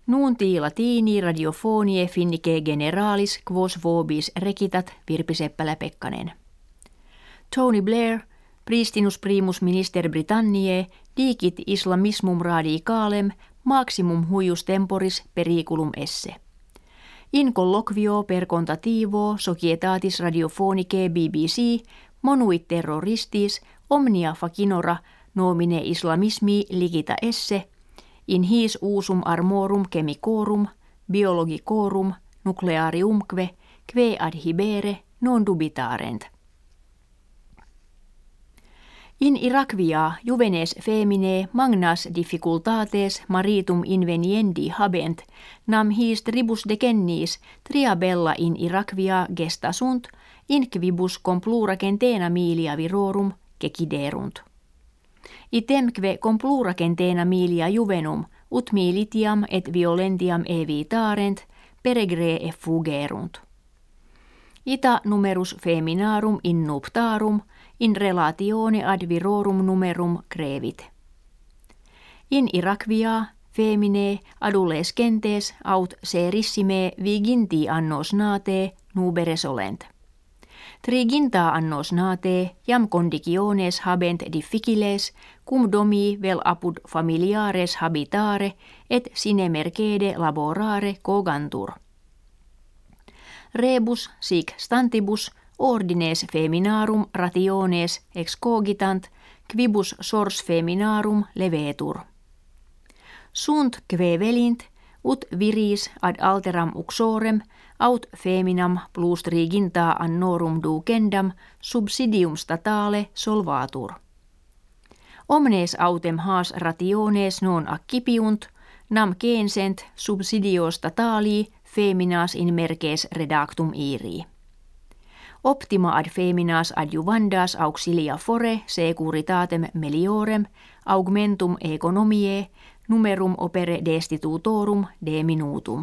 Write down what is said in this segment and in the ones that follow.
Nunti latini radiofonie finnike generalis quos vobis recitat Virpi Seppälä-Pekkanen. Tony Blair, pristinus primus minister Britanniae, dicit islamismum radicalem, maximum huius temporis periculum esse. In colloquio per contativo societatis radiofonicae BBC monuit terroristis omnia facinora nomine islamismi ligita esse, in his usum armorum chemicorum, biologicorum, nucleariumque, que adhibere non dubitarent. In Irakvia juvenes femine magnas difficultates maritum inveniendi habent, nam his tribus decennis triabella in Irakvia gestasunt, inquibus complura centena milia virorum ceciderunt. Itemque complura centena milia juvenum ut militiam et violentiam evitarent, peregre effugerunt. Ita numerus feminarum in nuptarum, in relatione ad virorum numerum crevit. In Irakvia femine adolescentes aut serissime viginti annos nate nuberes olent. Triginta annos nate jam conditiones habent difficiles, cum domi vel apud familiares habitare et sine mercede laborare cogantur. Rebus sic stantibus ordines feminarum rationes excogitant, quibus sors feminarum levetur. Sunt que velint, ut viris ad alteram uxorem, aut feminam plus triginta annorum ducendam subsidium statale solvatur. Omnes autem haas rationes non accipiunt, nam censent subsidio statali feminas in merces redactum irii. Optima ad feminas adjuvandas auxilia fore securitatem meliorem augmentum economiae numerum opere destitutorum de minutum.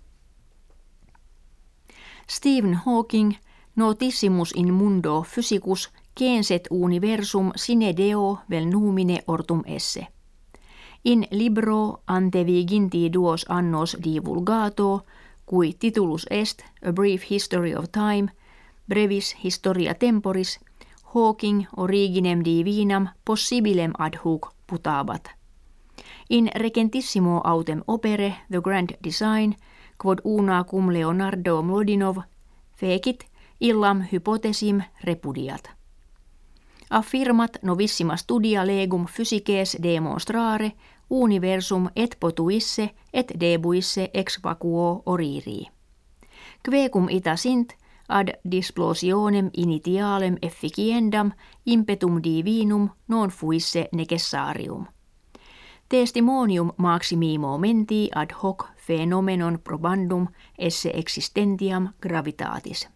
Stephen Hawking, notissimus in mundo physicus censet universum sine deo vel numine ortum esse. In libro ante viginti duos annos divulgato, cui titulus est A Brief History of Time, brevis historia temporis, Hawking originem divinam possibilem ad hoc putabat. In recentissimo autem opere The Grand Design, quod una cum Leonardo Mlodinov fecit illam hypothesim repudiat. Affirmat novissima studia legum physices demonstrare universum et potuisse et debuisse ex vacuo oririi. Quecum ita sint ad displosionem initialem efficiendam impetum divinum non fuisse necessarium. Testimonium maximi momenti ad hoc phenomenon probandum esse existentiam gravitatis.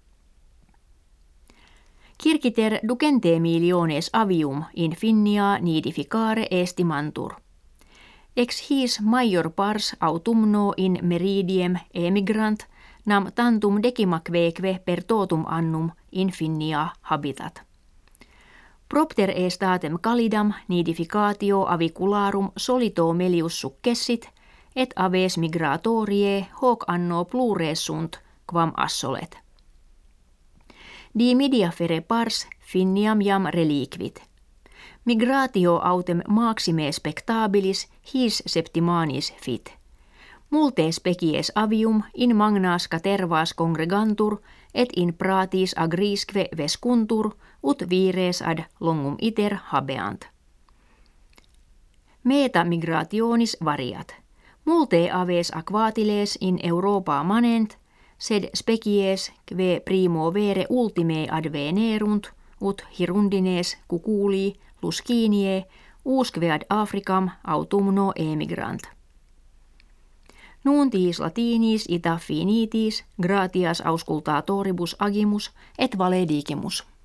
Circiter ducente miliones avium in finnia nidificare estimantur. Ex his major pars autumno in meridiem emigrant, nam tantum decimaqueque per totum annum in finnia habitat. Propter estatem calidam nidificatio avicularum solito melius successit, et aves migratorie hoc anno plures sunt, quam assolet. Dimidiafere pars finniam jam reliquit. Migratio autem maxime spectabilis his septimanis fit. Multe species avium in magnas catervas congregantur, et in pratis agrisque vescuntur, ut vires ad longum iter habeant. Meta migrationis variat. Multe aves aquatiles in Europa manent, sed species que primo vere ultime advenerunt, ut hirundines cuculi luscinie, usque ad Africam autumno emigrant. Nuntiis latinis ita finitis, gratias auscultatoribus agimus et valedicemus.